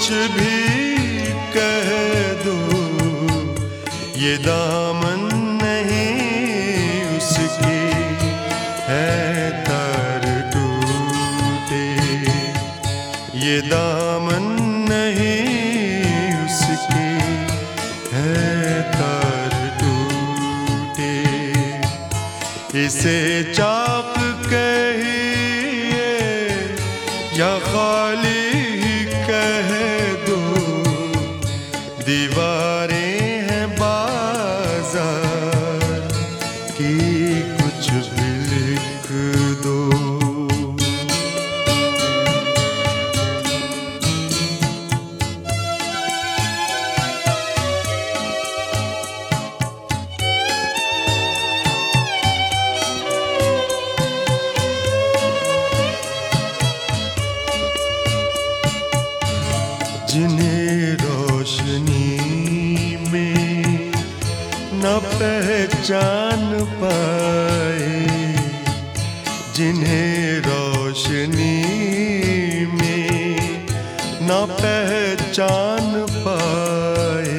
कुछ भी कह दो, ये दामन नहीं उसकी है तार टूटे, ये दामन नहीं उसकी है तार टूटे। इसे चाक कहिए या खाली ही कह दो, दीवारें हैं बाजार की, कुछ भी लिख दो। जिन्हें रोशनी में न पहचान पाए, जिन्हें रोशनी में न पहचान पाए,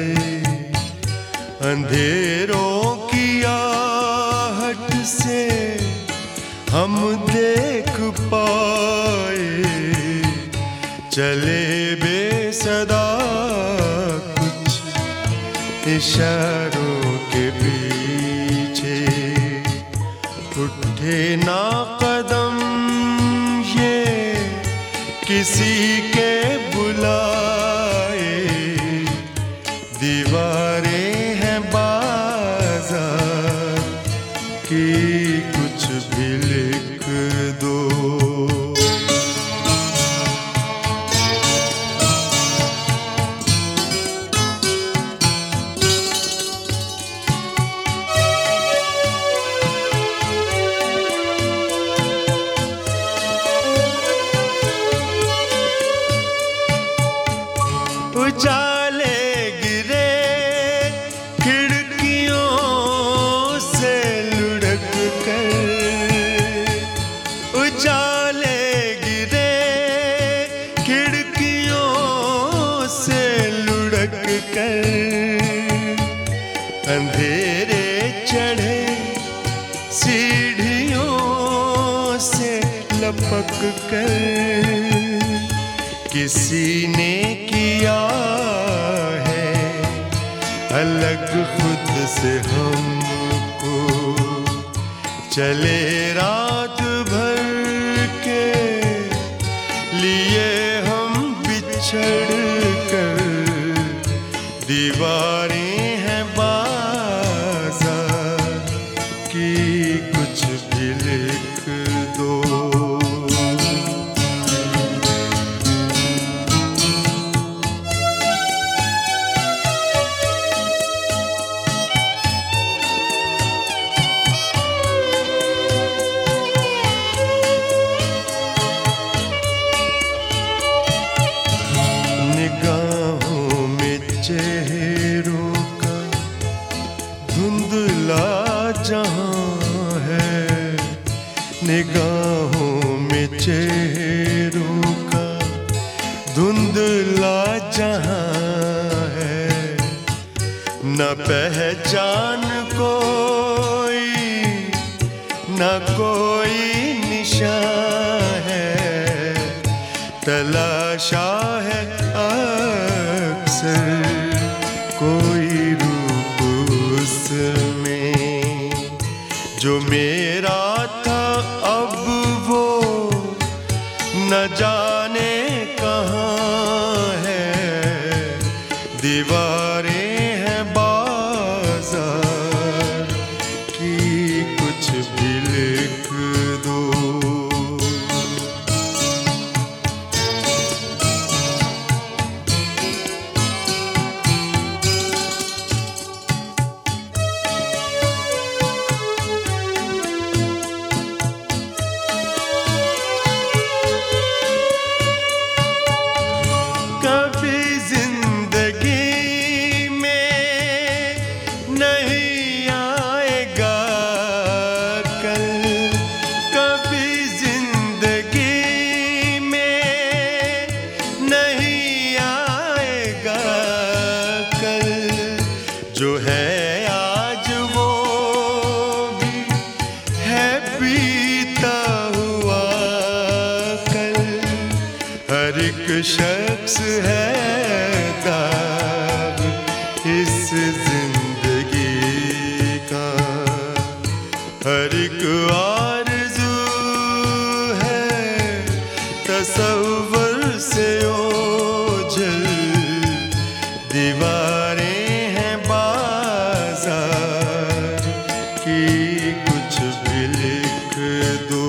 अंधेरों की आहट से हम देख पाए, चले बेसदा कुछ इशारों के पीछे, उठे ना कदम ये किसी के बुलाए, दीवारें हैं बाजार की, कुछ भी लिख दो। उजाले गिरे खिड़कियों से लुढ़क कर, उजाले गिरे खिड़कियों से लुढ़क कर, अंधेरे चढ़े सीढ़ियों से लपक कर, किसी ने किया है अलग खुद से हमको, चले रात भर के लिए हम बिछड़ कर, दीवारें हैं बाजार की, कुछ भी लिख दो। निगाहों में चेहरों का धुंधला जहां है, निगाहों में चेहरों का धुंधला जहां है, न पहचान कोई न कोई निशान है, तलाशा है अक्सर कोई रूप उसमें, जो मेरा था अब वो न जाने कहाँ है, दीवारें हैं बाजार की, कुछ भी लिख दो। शख्स है दाग इस जिंदगी का, हर एक आरज़ू है तसव्वुर से ओझल, दीवारें हैं बाजार की कुछ भी लिख दो,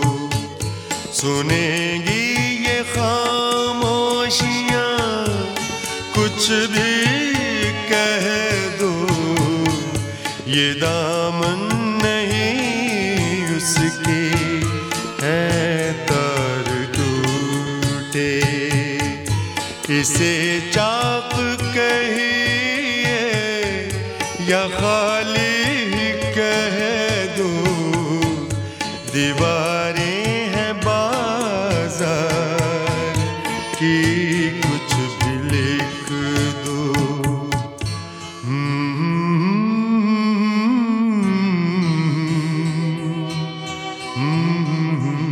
सुनेंगी ये खामोशियाँ कुछ भी कह दो, ये दामन नहीं उसके है तार टूटे, इसे चाक कहिए या खाली कह दो, दीवारें हैं बाजार की कुछ भी लिख दो। Mm-hmm.